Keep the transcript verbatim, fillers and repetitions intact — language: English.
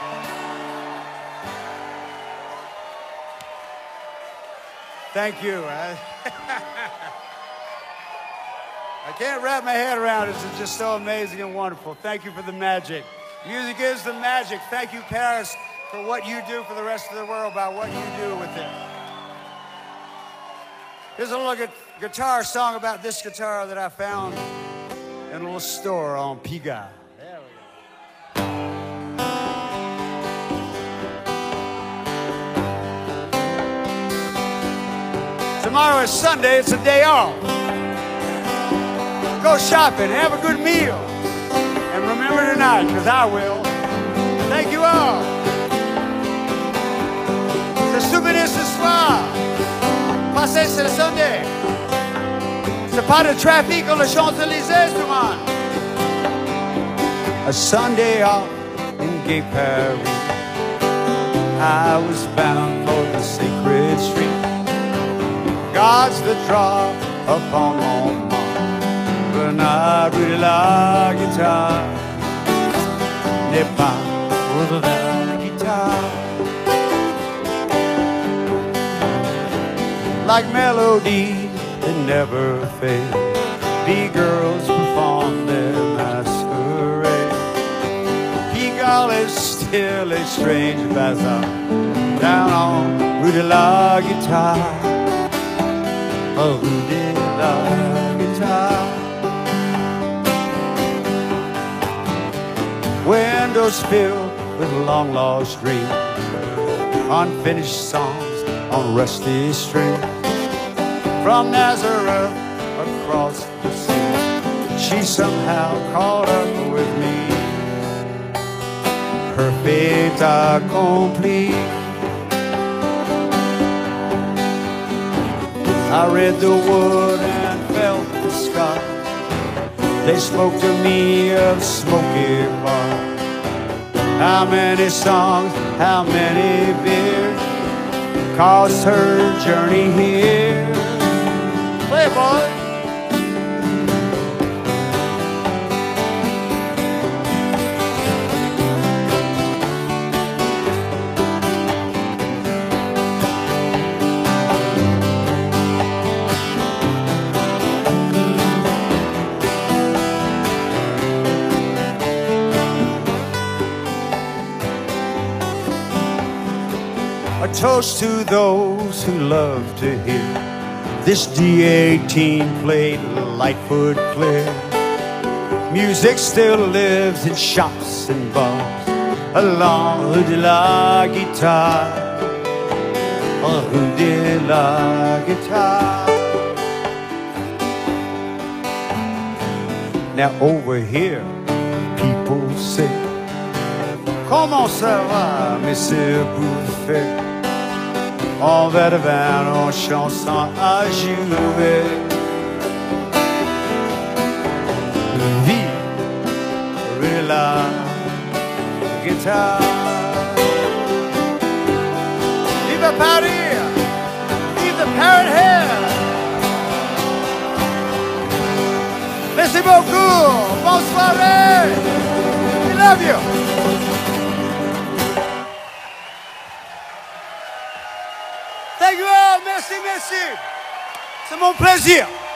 Thank you. I, I can't wrap my head around it. It's just so amazing and wonderful. Thank you for the magic. Music is the magic. Thank you, Paris, for what you do for the rest of the world, about what you do with it. Here's a little gu- guitar song about this guitar that I found in a little store on Piga. There we go. Tomorrow is Sunday, it's a day off. Go shopping, have a good meal. And remember tonight, because I will. Thank you all. Se souvenir ce soir. Passez ce Sunday. C'est pas de trafic on les Champs-Élysées, tout le monde. A Sunday off in gay Paris. I was bound for the sacred street. God's the draw upon Montmartre. But not really la guitare. N'est pas pour la guitare. Like melodies that never fade. B-girls perform their masquerade. Pigalle is still a strange bazaar. Down on Rue de la Guitare. Oh, Rue de la Guitare. Windows filled with long lost dreams. Unfinished songs on rusty strings. From Nazareth across the sea, she somehow caught up with me. Her fait accompli. I read the wood and felt the sky. They spoke to me of smoky bars. How many songs, how many beers caused her journey here? Play it, boy. A toast to those who love to hear this D eighteen played Lightfoot clear. Music still lives in shops and bars along Rue de la Guitare. Oh, Rue de la Guitare. Now over here, people say, comment ça va, Monsieur Buffet? En verre de vin, en chanson à jouer. Vive la guitare. Vive Paris! Vive the parrot hair! Merci beaucoup! Bonne soirée! We love you! Thank you all, merci, merci. C'est mon plaisir.